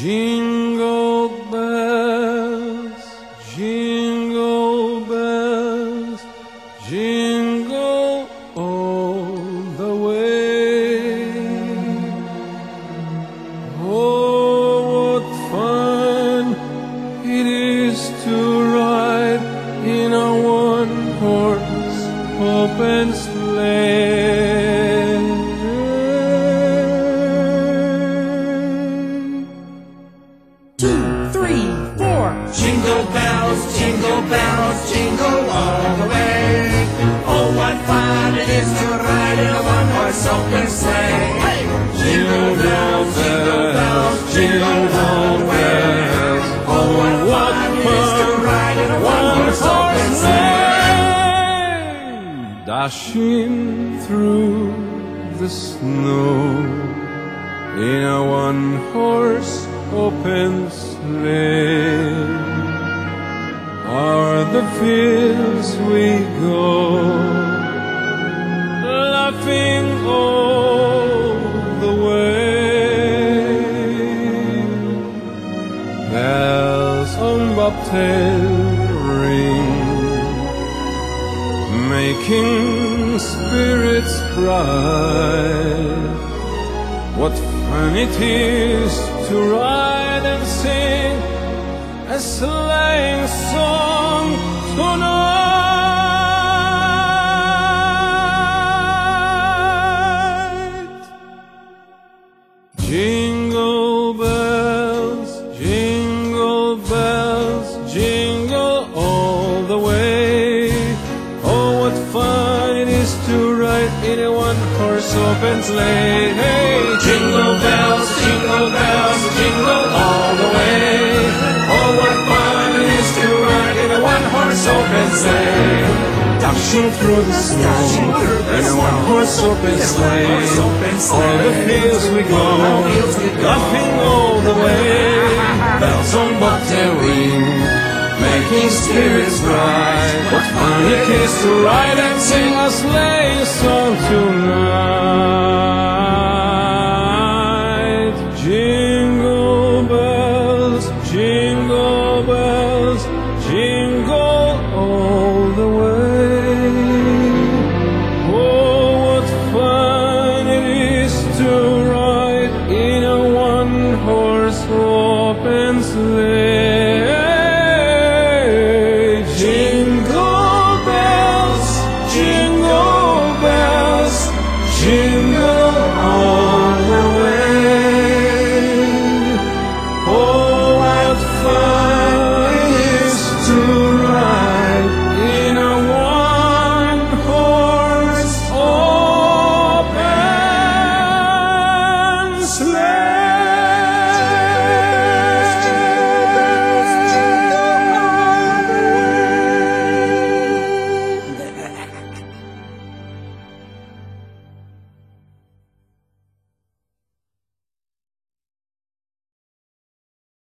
Jingle bells, jingle bells, jingle all the way. Oh, what fun it is to ride in a one-horse open sleigh. 2, 3, 4. Jingle bells, jingle all the way. Oh, what fun it is to ride in a one-horse open sleigh. Hey! Jingle bells, jingle all the way. Oh, what fun it is to ride in a one-horse open sleigh. Dashing through the snow in a one-horse open sleigh. O'er the fields we go, laughing all the way. Bells on bobtail ring, making spirits bright. What fun it is to ride and sing a sleighing song tonight. Jingle bells, jingle bells, jingle all the way. Oh, what fun it is to ride in a one-horse open sleigh. Hey, Jingle bells, jingle all the way. Oh, what fun it is to ride in a one-horse open sleigh. dashing through the snow in a one-horse open sleigh. O'er the fields we go, laughing all the way. Bells on bobtail ring, making spirits bright. What fun it is to ride and sing a sleigh song tonight. Jingle bells, jingle bells, jingle all the way. Oh, what fun it is to ride in a one-horse open sleigh. Jingle bells, jingle bells, jingle all